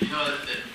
You know,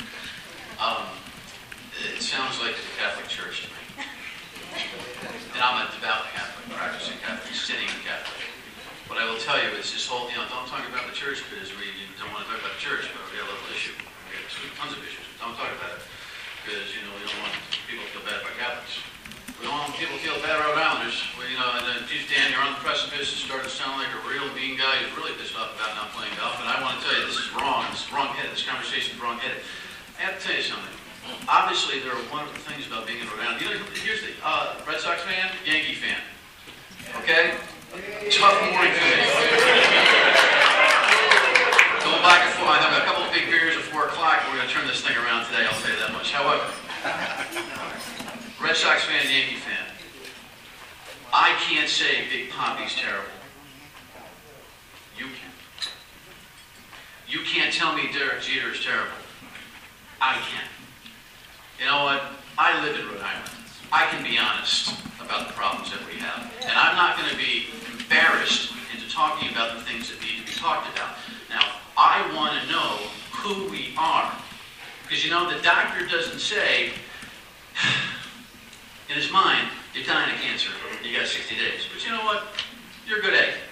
it sounds like the Catholic Church to me. And I'm a devout Catholic, practicing Catholic, sinning Catholic. What I will tell you is this whole, don't talk about the church because we don't want to talk about the church, but we got a little issue. We got tons of issues. Don't talk about it because, we don't want people to feel bad about Catholics. We don't want people to feel bad about Islanders. And then, geez, Dan, you're on the precipice. You started to sound like a real mean guy who's really pissed off about not playing golf. And I want to tell you, this is wrong. This is wrong-headed. This conversation is wrong-headed. I have to tell you something. Obviously, there are wonderful things about being in Rhode Island. Here's the Red Sox fan, Yankee fan. Okay? Tough morning for me. Going back and forth. I have a couple of big beers at 4 o'clock. We're going to turn this thing around today. I'll tell you that much. However, Red Sox fan, Yankee fan. I can't say Big Poppy's terrible. You can. You can't tell me Derek Jeter is terrible. I can. You know what? I live in Rhode Island. I can be honest about the problems that we have. And I'm not going to be embarrassed into talking about the things that need to be talked about. Now, I want to know who we are. Because, the doctor doesn't say, in his mind, you're dying of cancer. You got 60 days. But you know what? You're a good egg.